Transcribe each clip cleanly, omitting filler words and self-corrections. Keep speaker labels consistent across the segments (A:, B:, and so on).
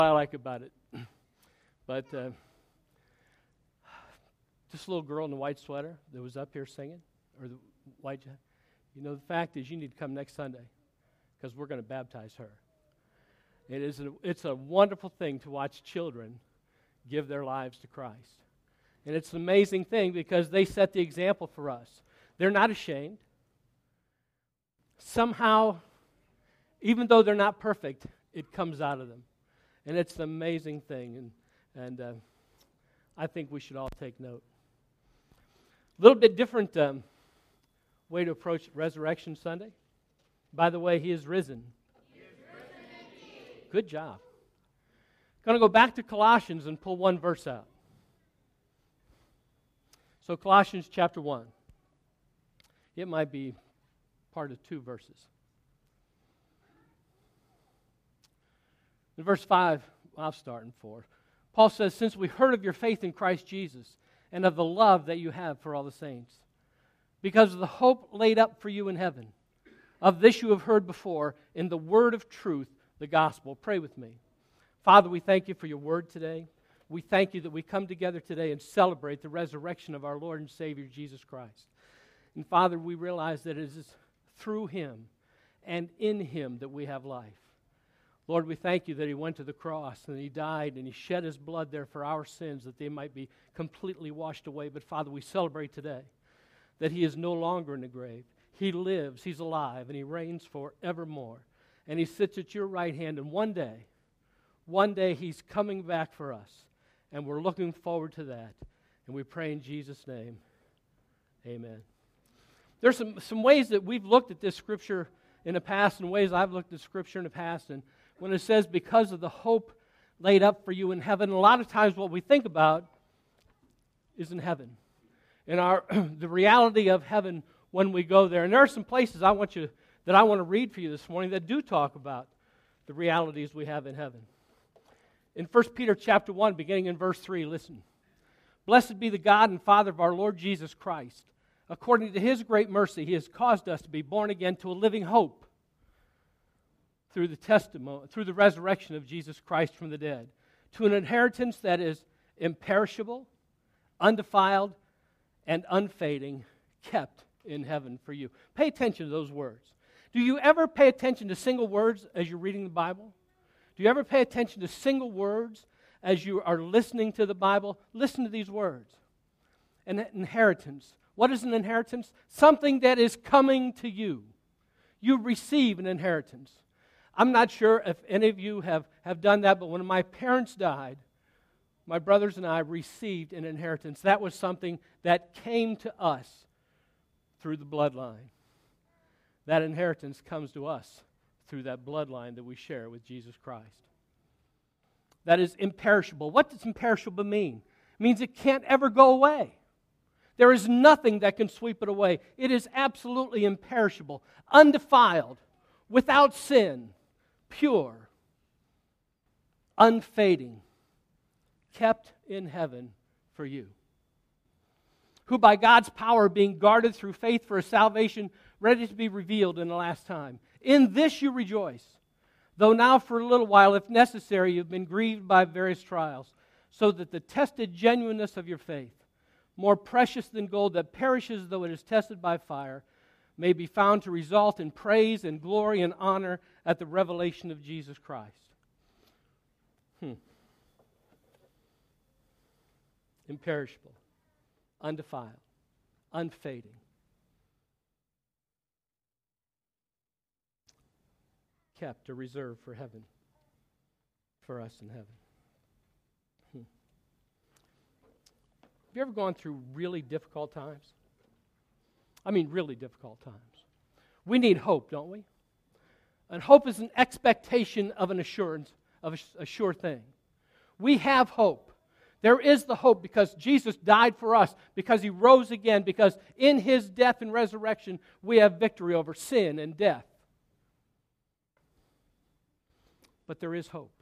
A: I like about it. But this little girl in the white sweater that was up here singing, or the white, the fact is you need to come next Sunday because we're going to baptize her. It's a wonderful thing to watch children give their lives to Christ. And it's an amazing thing because they set the example for us. They're not ashamed. Somehow, even though they're not perfect, it comes out of them. And it's an amazing thing. And I think we should all take note. A little bit different way to approach Resurrection Sunday. By the way, He is risen. Good job. Going to go back to Colossians and pull one verse out. So Colossians chapter 1. It might be part of 2 verses. In verse 5, I'll start in 4. Paul says, "Since we heard of your faith in Christ Jesus and of the love that you have for all the saints, because of the hope laid up for you in heaven, of this you have heard before in the word of truth, the gospel." Pray with me. Father, we thank you for your word today. We thank you that we come together today and celebrate the resurrection of our Lord and Savior, Jesus Christ. And Father, we realize that it is through Him and in Him that we have life. Lord, we thank you that He went to the cross and He died and He shed His blood there for our sins that they might be completely washed away. But Father, we celebrate today that He is no longer in the grave. He lives, He's alive, and He reigns forevermore. And He sits at your right hand, and one day He's coming back for us. And we're looking forward to that. And we pray in Jesus' name, amen. There's some ways that we've looked at this Scripture in the past and ways I've looked at Scripture in the past. And when it says, because of the hope laid up for you in heaven, a lot of times what we think about is in heaven. And the reality of heaven when we go there. And there are some places I want to read for you this morning that do talk about the realities we have in heaven. In 1 Peter chapter 1, beginning in verse 3, listen. "Blessed be the God and Father of our Lord Jesus Christ. According to His great mercy, He has caused us to be born again to a living hope through the resurrection of Jesus Christ from the dead, to an inheritance that is imperishable, undefiled, and unfading, kept in heaven for you." Pay attention to those words. Do you ever pay attention to single words as you're reading the Bible? Do you ever pay attention to single words as you are listening to the Bible? Listen to these words. An inheritance. What is an inheritance? Something that is coming to you. You receive an inheritance. I'm not sure if any of you have done that, but when my parents died, my brothers and I received an inheritance. That was something that came to us through the bloodline. That inheritance comes to us through that bloodline that we share with Jesus Christ. That is imperishable. What does imperishable mean? It means it can't ever go away. There is nothing that can sweep it away. It is absolutely imperishable, undefiled, without sin, pure, unfading, kept in heaven for you. Who by God's power being guarded through faith for a salvation ready to be revealed in the last time. In this you rejoice, though now for a little while, if necessary, you've been grieved by various trials, so that the tested genuineness of your faith, more precious than gold that perishes though it is tested by fire, may be found to result in praise and glory and honor at the revelation of Jesus Christ. Imperishable, undefiled, unfading. Kept or reserved for heaven, for us in heaven. Have you ever gone through really difficult times? I mean, really difficult times. We need hope, don't we? And hope is an expectation of an assurance, of a sure thing. We have hope. There is the hope because Jesus died for us, because He rose again, because in His death and resurrection we have victory over sin and death. But there is hope.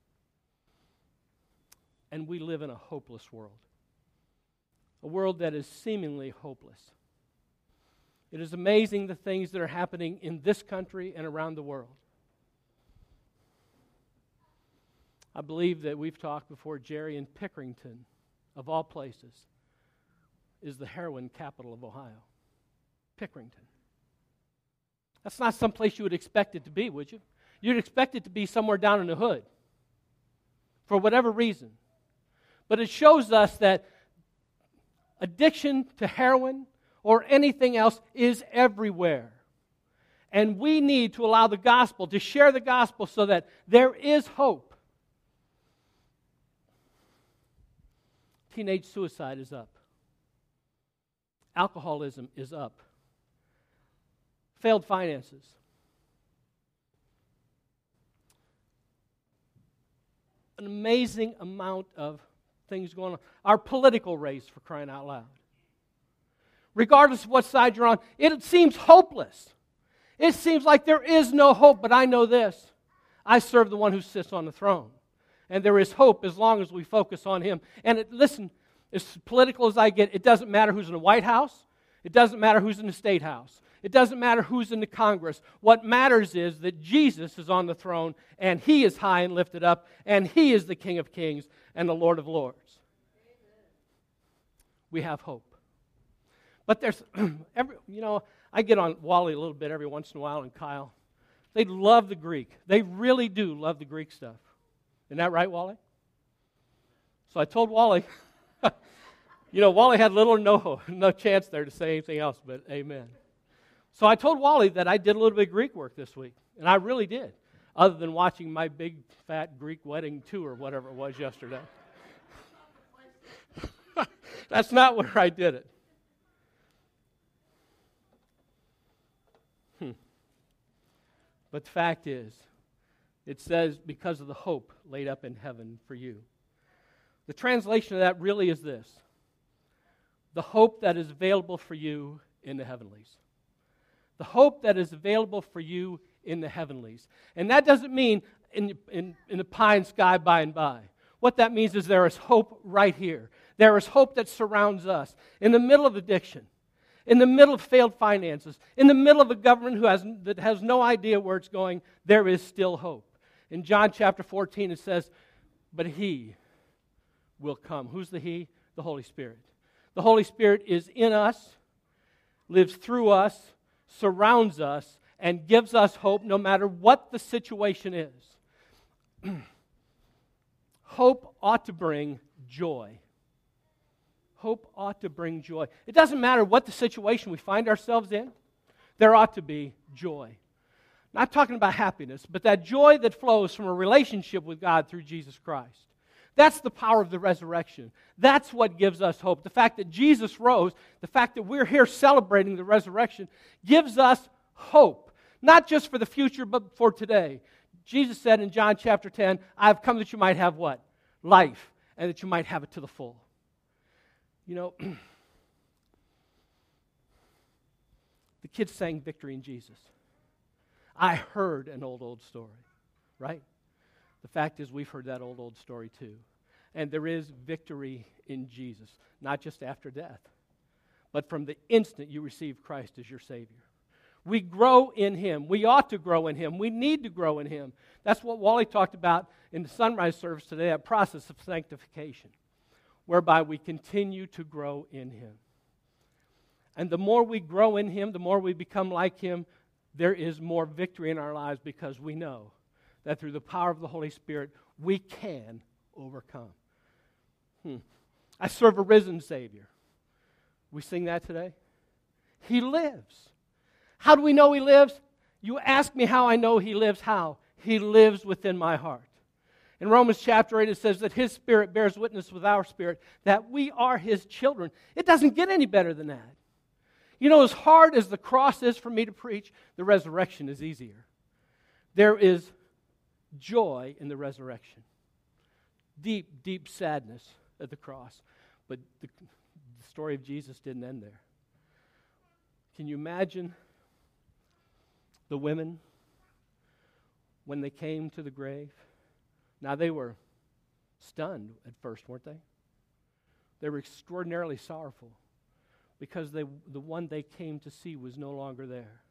A: And we live in a hopeless world. A world that is seemingly hopeless. It is amazing the things that are happening in this country and around the world. I believe that we've talked before, Jerry, in Pickerington, of all places, is the heroin capital of Ohio. Pickerington. That's not someplace you would expect it to be, would you? You'd expect it to be somewhere down in the hood, for whatever reason. But it shows us that addiction to heroin or anything else is everywhere. And we need to allow the gospel, to share the gospel so that there is hope. Teenage suicide is up. Alcoholism is up. Failed finances. An amazing amount of things going on. Our political race, for crying out loud. Regardless of what side you're on, it seems hopeless. It seems like there is no hope, but I know this. I serve the one who sits on the throne. And there is hope as long as we focus on Him. And listen, as political as I get, it doesn't matter who's in the White House. It doesn't matter who's in the State House. It doesn't matter who's in the Congress. What matters is that Jesus is on the throne, and He is high and lifted up, and He is the King of kings and the Lord of lords. We have hope. But there's, I get on Wally a little bit every once in a while, and Kyle. They love the Greek. They really do love the Greek stuff. Isn't that right, Wally? So I told Wally, Wally had little or no chance there to say anything else, but amen. So I told Wally that I did a little bit of Greek work this week, and I really did, other than watching my big, fat Greek wedding tour, whatever it was yesterday. That's not where I did it. But the fact is, it says, because of the hope laid up in heaven for you. The translation of that really is this: the hope that is available for you in the heavenlies. The hope that is available for you in the heavenlies. And that doesn't mean in the pie and sky by and by. What that means is there is hope right here. There is hope that surrounds us in the middle of addiction, in the middle of failed finances, in the middle of a government that has no idea where it's going. There is still hope. In John chapter 14 it says, but He will come. Who's the He? The Holy Spirit. The Holy Spirit is in us, lives through us, surrounds us, and gives us hope no matter what the situation is. Hope ought to bring joy. Hope ought to bring joy. It doesn't matter what the situation we find ourselves in, there ought to be joy. Not talking about happiness, but that joy that flows from a relationship with God through Jesus Christ. That's the power of the resurrection. That's what gives us hope. The fact that Jesus rose, the fact that we're here celebrating the resurrection, gives us hope. Not just for the future, but for today. Jesus said in John chapter 10, I've come that you might have what? Life, and that you might have it to the full. The kids sang Victory in Jesus. I heard an old story, right? The fact is we've heard that old story too. And there is victory in Jesus, not just after death, but from the instant you receive Christ as your Savior. We grow in Him. We ought to grow in Him. We need to grow in Him. That's what Wally talked about in the sunrise service today, that process of sanctification, whereby we continue to grow in Him. And the more we grow in Him, the more we become like Him, there is more victory in our lives because we know that through the power of the Holy Spirit, we can overcome. I serve a risen Savior. We sing that today? He lives. How do we know He lives? You ask me how I know He lives. How? He lives within my heart. In Romans chapter 8, it says that His Spirit bears witness with our spirit that we are His children. It doesn't get any better than that. As hard as the cross is for me to preach, the resurrection is easier. There is joy in the resurrection. Deep, deep sadness at the cross. But the story of Jesus didn't end there. Can you imagine the women when they came to the grave? Now, they were stunned at first, weren't they? They were extraordinarily sorrowful because the one they came to see was no longer there.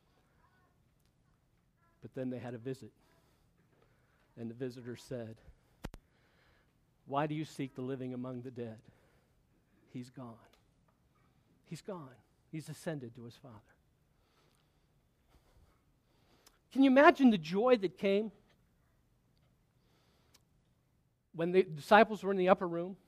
A: But then they had a visit, and the visitor said, Why do you seek the living among the dead? He's gone. He's gone. He's ascended to his Father. Can you imagine the joy that came when the disciples were in the upper room?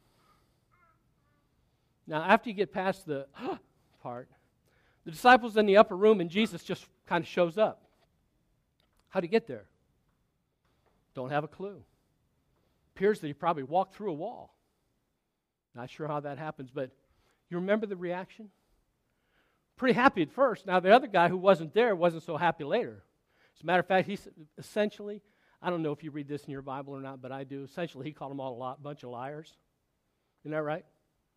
A: Now, after you get past the part, the disciples in the upper room and Jesus just kind of shows up. How'd he get there? Don't have a clue. Appears that he probably walked through a wall. Not sure how that happens, but you remember the reaction? Pretty happy at first. Now, the other guy who wasn't there wasn't so happy later. As a matter of fact, he essentially, I don't know if you read this in your Bible or not, but I do. Essentially, he called them all a bunch of liars. Isn't that right?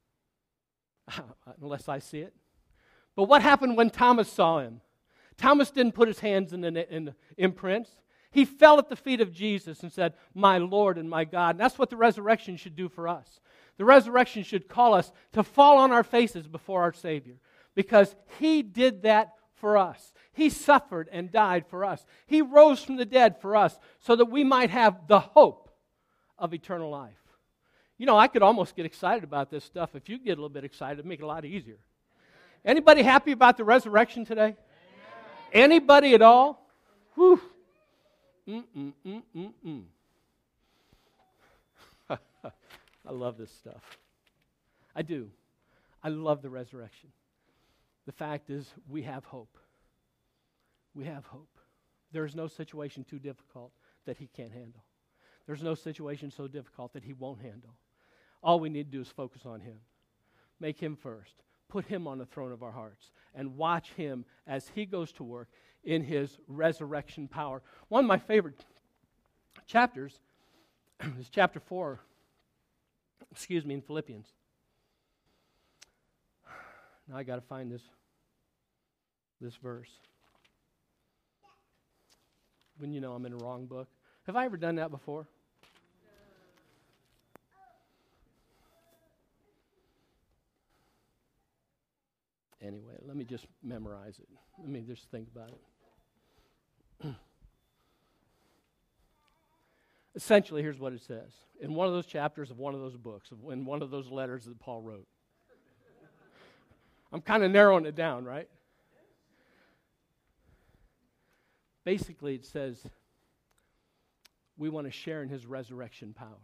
A: Unless I see it. But what happened when Thomas saw him? Thomas didn't put his hands in the imprints. He fell at the feet of Jesus and said, "My Lord and my God." And that's what the resurrection should do for us. The resurrection should call us to fall on our faces before our Savior, because He did that for us. He suffered and died for us. He rose from the dead for us so that we might have the hope of eternal life. You know, I could almost get excited about this stuff. If you get a little bit excited, it'd make it a lot easier. Anybody happy about the resurrection today? Anybody at all? Whew. I love this stuff. I do. I love the resurrection. The fact is, we have hope. We have hope. There is no situation too difficult that He can't handle. There's no situation so difficult that He won't handle. All we need to do is focus on Him. Make Him first. Put Him on the throne of our hearts. And watch Him as He goes to work in His resurrection power. One of my favorite chapters is chapter 4, in Philippians. Now I got to find this verse. When you know I'm in the wrong book. Have I ever done that before? Anyway, let me just memorize it. Let me just think about it. Essentially, here's what it says. In one of those chapters of one of those books, in one of those letters that Paul wrote. I'm kind of narrowing it down, right? Basically, it says we want to share in His resurrection power.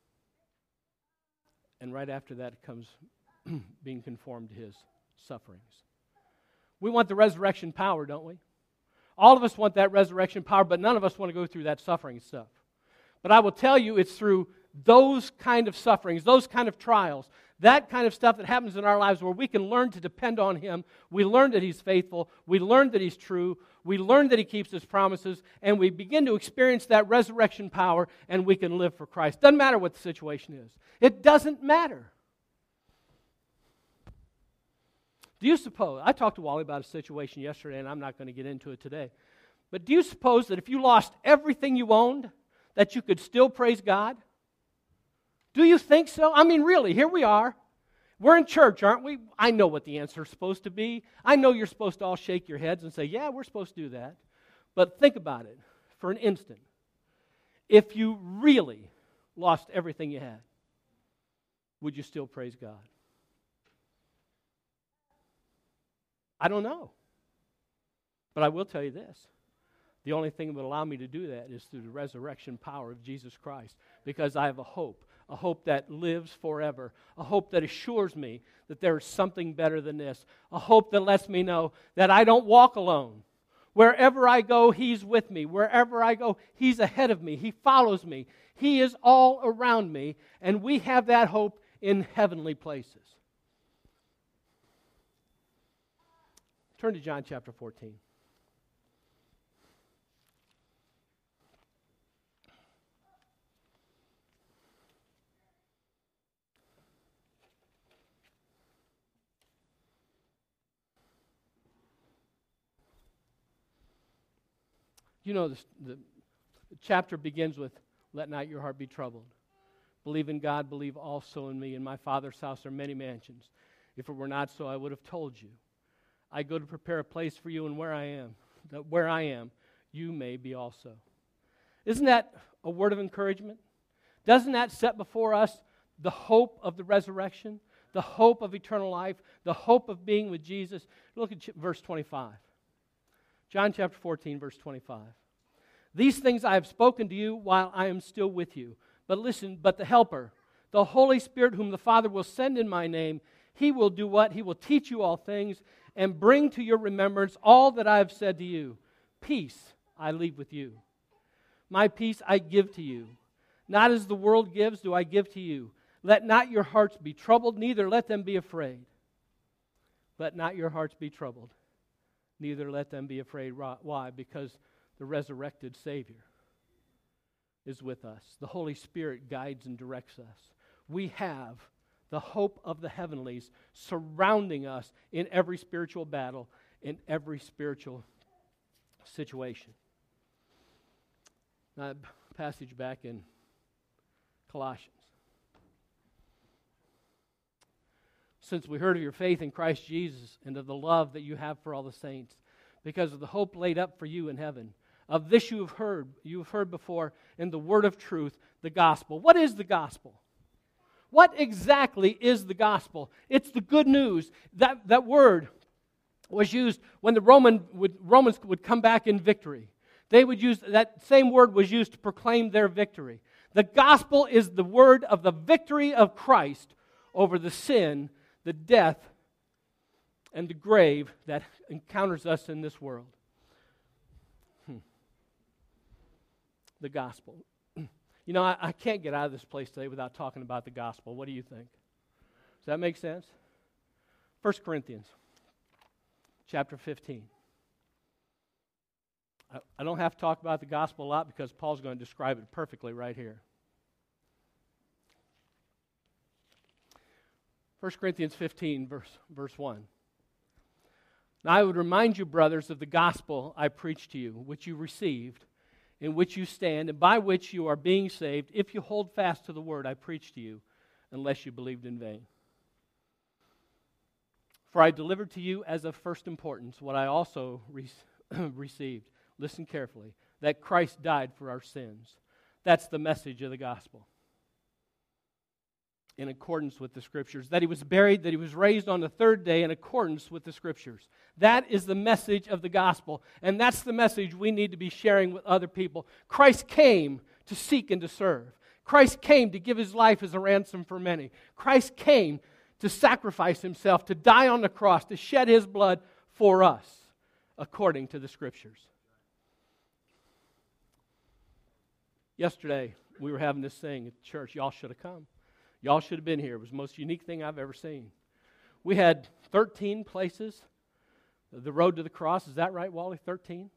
A: And right after that comes being conformed to His sufferings. We want the resurrection power, don't we? All of us want that resurrection power, but none of us want to go through that suffering stuff. But I will tell you, it's through those kind of sufferings, those kind of trials, that kind of stuff that happens in our lives where we can learn to depend on Him. We learn that He's faithful. We learn that He's true. We learn that He keeps His promises. And we begin to experience that resurrection power, and we can live for Christ. Doesn't matter what the situation is. It doesn't matter. Do you suppose, I talked to Wally about a situation yesterday, and I'm not going to get into it today, but do you suppose that if you lost everything you owned, that you could still praise God? Do you think so? I mean, really, here we are. We're in church, aren't we? I know what the answer is supposed to be. I know you're supposed to all shake your heads and say, yeah, we're supposed to do that. But think about it for an instant. If you really lost everything you had, would you still praise God? I don't know. But I will tell you this. The only thing that would allow me to do that is through the resurrection power of Jesus Christ, because I have a hope that lives forever, a hope that assures me that there is something better than this, a hope that lets me know that I don't walk alone. Wherever I go, He's with me. Wherever I go, He's ahead of me. He follows me. He is all around me, and we have that hope in heavenly places. Turn to John chapter 14. You know, the chapter begins with, "Let not your heart be troubled. Believe in God, believe also in me. In my Father's house are many mansions. If it were not so, I would have told you. I go to prepare a place for you, and where I am, you may be also." Isn't that a word of encouragement? Doesn't that set before us the hope of the resurrection, the hope of eternal life, the hope of being with Jesus. Look at verse 25. John chapter 14, verse 25. These things I have spoken to you while I am still with you. But listen, but the Helper, the Holy Spirit whom the Father will send in my name, He will do what? He will teach you all things and bring to your remembrance all that I have said to you. Peace I leave with you. My peace I give to you. Not as the world gives do I give to you. Let not your hearts be troubled, neither let them be afraid. Let not your hearts be troubled, neither let them be afraid. Why? Because the resurrected Savior is with us. The Holy Spirit guides and directs us. We have the hope of the heavenlies surrounding us in every spiritual battle, in every spiritual situation. Now, passage back in Colossians. Since we heard of your faith in Christ Jesus and of the love that you have for all the saints, because of the hope laid up for you in heaven. Of this you have heard before in the word of truth, the gospel. What is the gospel? What exactly is the gospel? It's the good news. That word was used when the Romans would come back in victory. They would use, that same word was used to proclaim their victory. The gospel is the word of the victory of Christ over the sin, the death, and the grave that encounters us in this world. The gospel. You know, I can't get out of this place today without talking about the gospel. What do you think? Does that make sense? 1 Corinthians chapter 15. I don't have to talk about the gospel a lot because Paul's going to describe it perfectly right here. 1 Corinthians 15, verse 1. Now I would remind you, brothers, of the gospel I preached to you, which you received, in which you stand, and by which you are being saved, if you hold fast to the word I preached to you, unless you believed in vain. For I delivered to you as of first importance what I also received. Listen carefully. That Christ died for our sins. That's the message of the gospel. In accordance with the Scriptures. That He was buried, that He was raised on the third day in accordance with the Scriptures. That is the message of the gospel. And that's the message we need to be sharing with other people. Christ came to seek and to serve. Christ came to give His life as a ransom for many. Christ came to sacrifice Himself, to die on the cross, to shed His blood for us, according to the Scriptures. Yesterday, we were having this thing at church. Y'all should have come. Y'all should have been here. It was the most unique thing I've ever seen. We had 13 places. The road to the cross. Is that right, Wally? 13?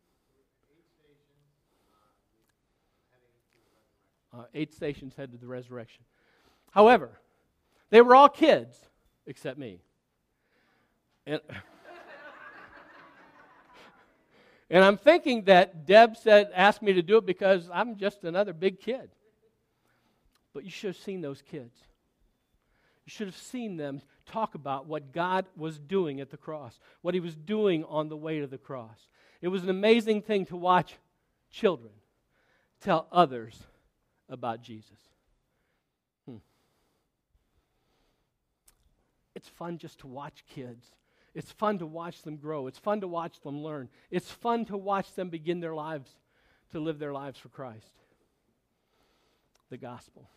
A: 8 stations head to the resurrection. However, they were all kids, except me. And I'm thinking that Deb asked me to do it because I'm just another big kid. But you should have seen those kids. You should have seen them talk about what God was doing at the cross, what He was doing on the way to the cross. It was an amazing thing to watch children tell others about Jesus. It's fun just to watch kids. It's fun to watch them grow. It's fun to watch them learn. It's fun to watch them begin their lives, to live their lives for Christ. The gospel.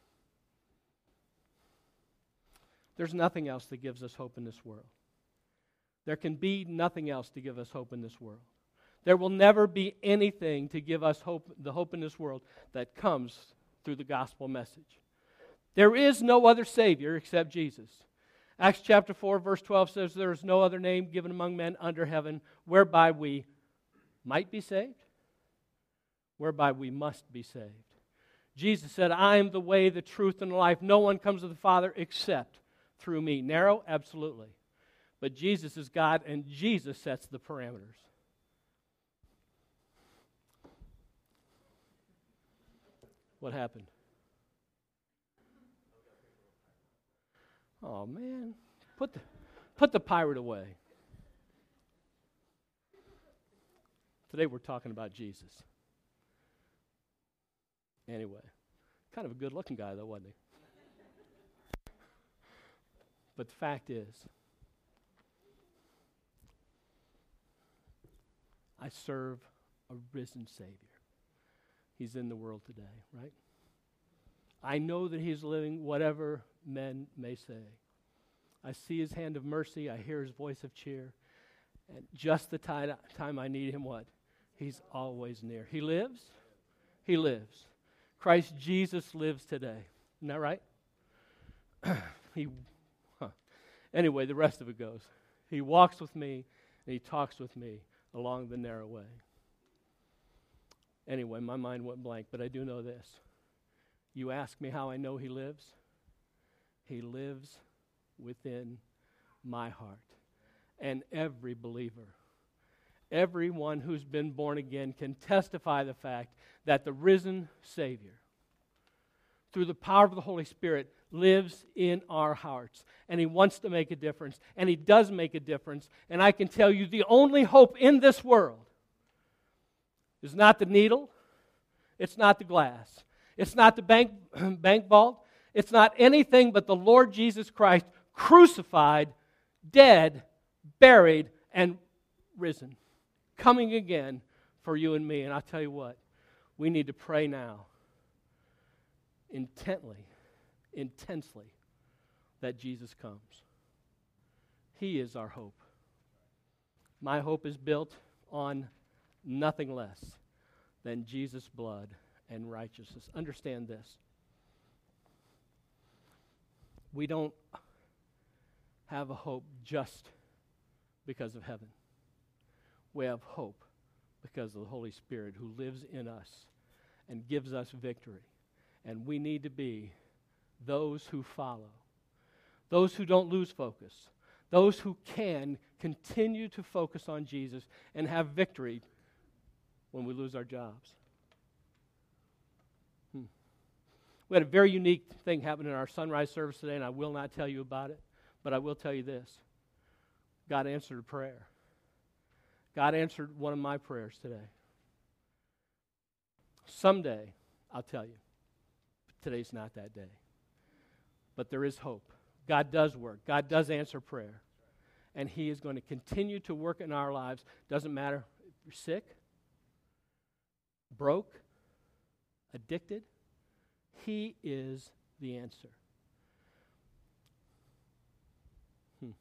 A: There's nothing else that gives us hope in this world. There can be nothing else to give us hope in this world. There will never be anything to give us hope, the hope in this world that comes through the gospel message. There is no other Savior except Jesus. Acts chapter 4, verse 12 says, there is no other name given among men under heaven whereby we might be saved, whereby we must be saved. Jesus said, I am the way, the truth, and the life. No one comes to the Father except through me. Narrow? Absolutely. But Jesus is God, and Jesus sets the parameters. What happened? Oh, man. Put the pirate away. Today we're talking about Jesus. Anyway, kind of a good-looking guy, though, wasn't he? But the fact is, I serve a risen Savior. He's in the world today, right? I know that he's living whatever men may say. I see his hand of mercy. I hear his voice of cheer. And just the time I need him, what? He's always near. He lives. He lives. Christ Jesus lives today. Isn't that right? Anyway, the rest of it goes. He walks with me and he talks with me along the narrow way. Anyway, my mind went blank, but I do know this. You ask me how I know he lives? He lives within my heart. And every believer, everyone who's been born again can testify the fact that the risen Savior, through the power of the Holy Spirit, lives in our hearts. And he wants to make a difference. And he does make a difference. And I can tell you the only hope in this world is not the needle. It's not the glass. It's not the bank vault. It's not anything but the Lord Jesus Christ crucified, dead, buried, and risen, coming again for you and me. And I'll tell you what, we need to pray now intensely, that Jesus comes. He is our hope. My hope is built on nothing less than Jesus' blood and righteousness. Understand this. We don't have a hope just because of heaven. We have hope because of the Holy Spirit who lives in us and gives us victory. And we need to be those who follow, those who don't lose focus, those who can continue to focus on Jesus and have victory when we lose our jobs. We had a very unique thing happen in our sunrise service today, and I will not tell you about it, but I will tell you this. God answered a prayer. God answered one of my prayers today. Someday, I'll tell you, but today's not that day. But there is hope. God does work. God does answer prayer. And he is going to continue to work in our lives. Doesn't matter if you're sick, broke, addicted. He is the answer. And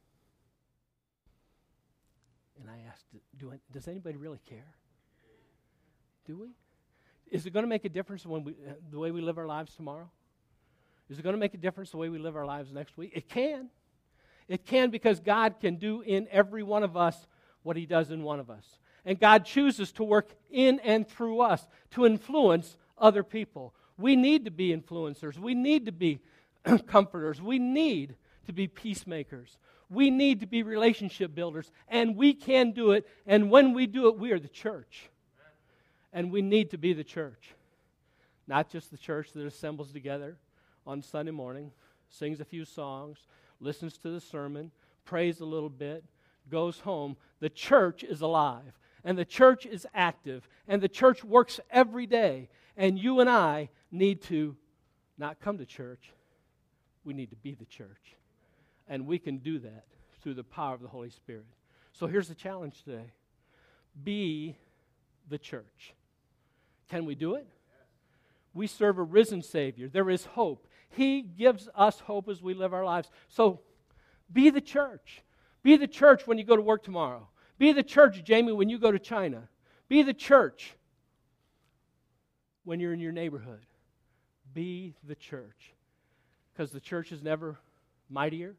A: I asked, does anybody really care? Do we? Is it going to make a difference when the way we live our lives tomorrow? Is it going to make a difference the way we live our lives next week? It can. It can, because God can do in every one of us what he does in one of us. And God chooses to work in and through us to influence other people. We need to be influencers. We need to be comforters. We need to be peacemakers. We need to be relationship builders. And we can do it. And when we do it, we are the church. And we need to be the church. Not just the church that assembles together on Sunday morning, sings a few songs, listens to the sermon, prays a little bit, goes home. The church is alive. And the church is active. And the church works every day. And you and I need to not come to church. We need to be the church. And we can do that through the power of the Holy Spirit. So here's the challenge today. Be the church. Can we do it? We serve a risen Savior. There is hope. He gives us hope as we live our lives. So be the church. Be the church when you go to work tomorrow. Be the church, Jamie, when you go to China. Be the church when you're in your neighborhood. Be the church. Because the church is never mightier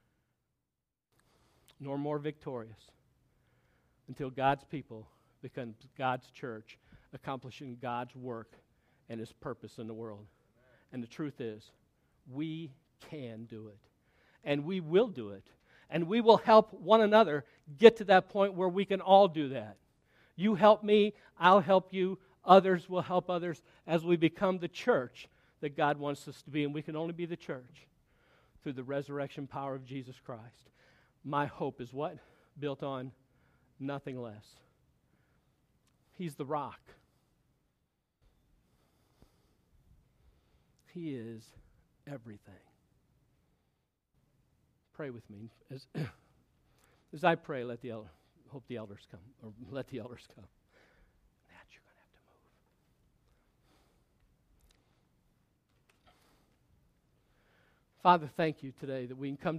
A: nor more victorious until God's people become God's church, accomplishing God's work and his purpose in the world. And the truth is, we can do it. And we will do it. And we will help one another get to that point where we can all do that. You help me, I'll help you, others will help others as we become the church that God wants us to be. And we can only be the church through the resurrection power of Jesus Christ. My hope is what? Built on nothing less. He's the rock. He is everything. pray with me. As I pray, hope the elders come, or let the elders come. Matt, you're going to have to move. Father, thank you today that we can come